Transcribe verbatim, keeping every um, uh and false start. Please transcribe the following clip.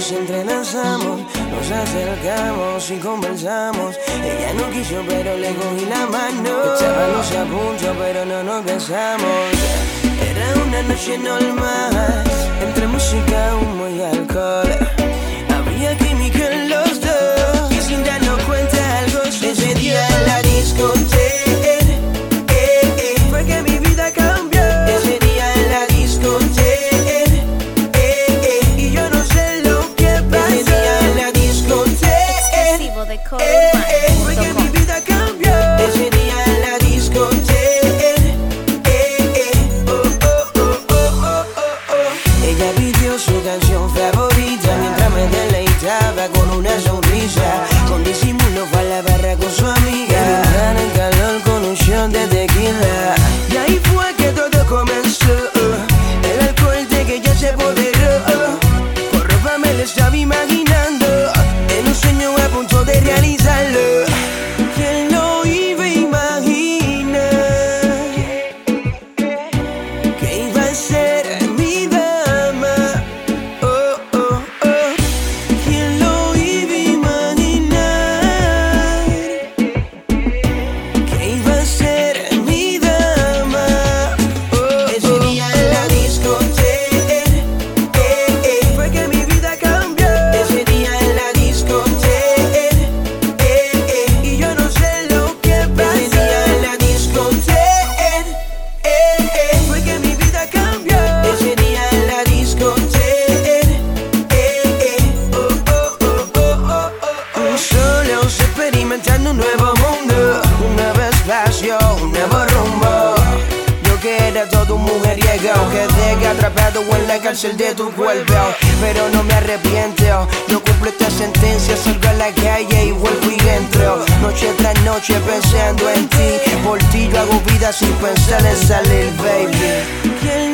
nos entrelazamos, nos acercamos y conversamos. Ella no quiso, pero le cogí la mano. Estábamos a punto, pero no nos besamos. Era una noche normal, entre música, humo y alcohol. Había química en los dos y sin darnos cuenta algo ese día en la discoteca. Fue que mi vida cambió. Ese día en la discoteca. Y yo no sé lo que pasó. Ese día en la discoteca. Exclusivo de Coro Fue que mi vida cambió. Ese día en la discoteca. Ella pidió su canción favorita mientras me deleitaba con una sonrisa. Con disimulo fue a la barra con su amiga. En el calor con un shot de tequila. Y ahí fue que todo comenzó. El alcohol de que ya se apoderó. Con ropa me lo estaba imaginando. En un sueño a punto de realizarlo. ¿Quién lo iba a imaginar? Que iba a ser mi dama. Oh, oh, oh. ¿Quién lo iba a imaginar? Que iba a ser mi dama. Oh, ese día en la discoteca. Fue que mi vida cambió. Ese día en la discoteca. Y yo no sé lo que pasó. Ese día en la discoteca. Fue que mi vida cambió. Ese día en la discoteca. Oh, oh, oh, oh, oh, oh. Solos experimentando un nuevo mundo, un nuevo espacio, un nuevo rumbo. Yo que era todo un mujeriego, quedé atrapado en la cárcel de tu cuerpo. Pero no me arrepiento, yo cumplo esta sentencia. Salgo a la calle y vuelvo y entro. Noche tras noche pensando en ti. Por ti yo hago vida sin pensar en salir, baby. ¿Quién